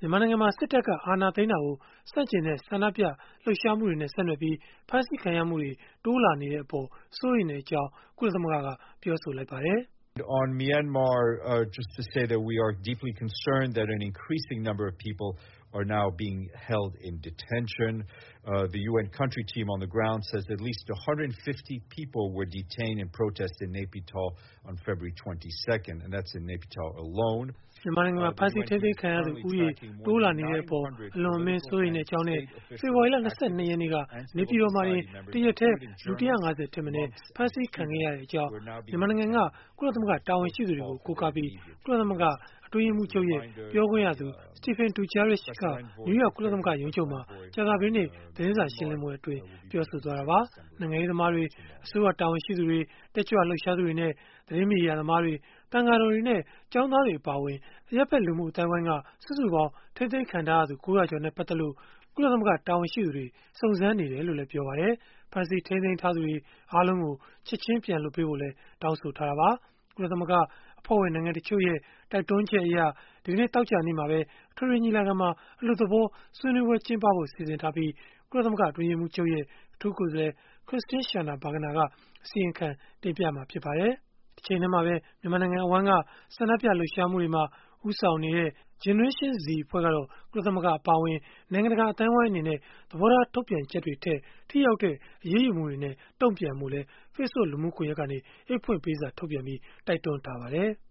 မြန်မာနိုင်ငံမှာစစ်တပ်ကအာဏာသိမ်းတာကိုဆန့်ကျင်တဲ့ဆန္ဒပြလှုပ်ရှားမှုတွေနဲ့ဆက်နွယ်ပြီးဖမ်းဆီးခံရမှုတွေတိုးလာနေတဲ့အပေါ်စိုးရိမ်တဲ့အကြောင်းကုလသမဂ္ဂကပြောဆိုလိုက်ပါတယ်။ On Myanmar, just to say that we are deeply concerned that an increasing number of people are now being held in detention. The UN country team on the ground says at least 150 people were detained in protest in Naypyidaw on February 22nd, and that's in Naypyidaw alone. မြန်မာနိုင်ငံမှာဖမ်းဆီးထိန်းသိမ်းခံရသူဦးရေတိုးလာနေတဲ့အပေါ်အလွန်အမင်းစိုးရိမ်တဲ့အကြောင်းနဲ့ဖေဖော်ဝါရီလ22ရက်နေ့ကနေပြည်တော်မှာတရက်တည်းလူ150ထက်မနည်းဖမ်းဆီးခံခဲ့ရတဲ့အကြောင်းမြန်မာနိုင်ငံကကုလသမဂ္ဂတာဝန်ရှိသူတွေကိုကိုးကားပြီးကုလသမဂ္ဂအတွင်းရေးမှူးချုပ်ရဲ့ပြောခွင့်ရသူ Stephen Dujarric ကနယူးယောက်ကုလသမဂ္ဂရုံးချုပ်မှာကြာသပတေးနေ့သတင်းစာရှင်းလင်းပွဲအတွင်းပြောဆိုသွားတာပါနိုင်ငံရေးသမားတွေအစိုးရတာဝန်ရှိသူတွေတက်ကြွလှုပ်ရှားသူတွေနဲ့သတင်းမီဒီယာသမားတွေတန်ဃာတော်တွေနဲ့ကျောင်းသားတွေအပါအဝင်အရပ်ဘက်လူမှုအတိုင်းအဝိုင်းကစုစုပေါင်းထိမ့်သိမ်းခံထားရသူ900ကျော်နဲ့ပတ်သက်လို့ကုလသမဂ္ဂတာဝန်ရှိသူတွေစုံစမ်းနေတယ်လို့လည်းပြောပါတယ်ဖမ်းဆီးထိန်းသိမ်းထားသူတွေအားလုံးကိုချက်ချင်းပြန်လွှတ်ပေးဖို့လည်းတောင်းဆိုထားတာပါကုလသမဂ္ဂအဖွဲ့ဝင်နိုင်ငံတချို့ရဲ့တိုက်တွန်းချက်အရဒီကနေ့တောက်ကြနေ့မှာပဲအထွေထွေညီလာခံမှာအလို့သဘောဆွေးနွေးပွဲကျင်းပဖို့စီစဉ်ထားပြီးကုလသမဂ္ဂအတွင်းရေးမှူးချုပ်ရဲ့အထူးကိုယ်စားလှယ် Christine Schraner Burgener ကအစီရင်ခံတင်ပြမှာဖြစ်ပါတယ်။တစ်ချိန်တည်းမှာပဲမြန်မာနိုင်ငံအဝန်းကဆန္ဒပြလှုပ်ရှားမှုတွေမှာဦးဆောင်နေတဲ့ Generation Z အဖွဲ့ကတော့ကုလသမဂ္ဂအပါအဝင်နိုင်ငံတကာအတိုင်းအဝိုင်းအနေနဲ့သဘောထားထုတ်ပြန်ချက်တွေထက်ထိရောက်တဲ့အရေးယူမှုတွေနဲ့တုံ့ပြန်မှုလဲ Facebook လူမှုကွန်ရက်ကနေအိတ်ဖွင့်ပေးစာထုတ်ပြန်ပြီးတိုက်တွန်းထားပါတယ်။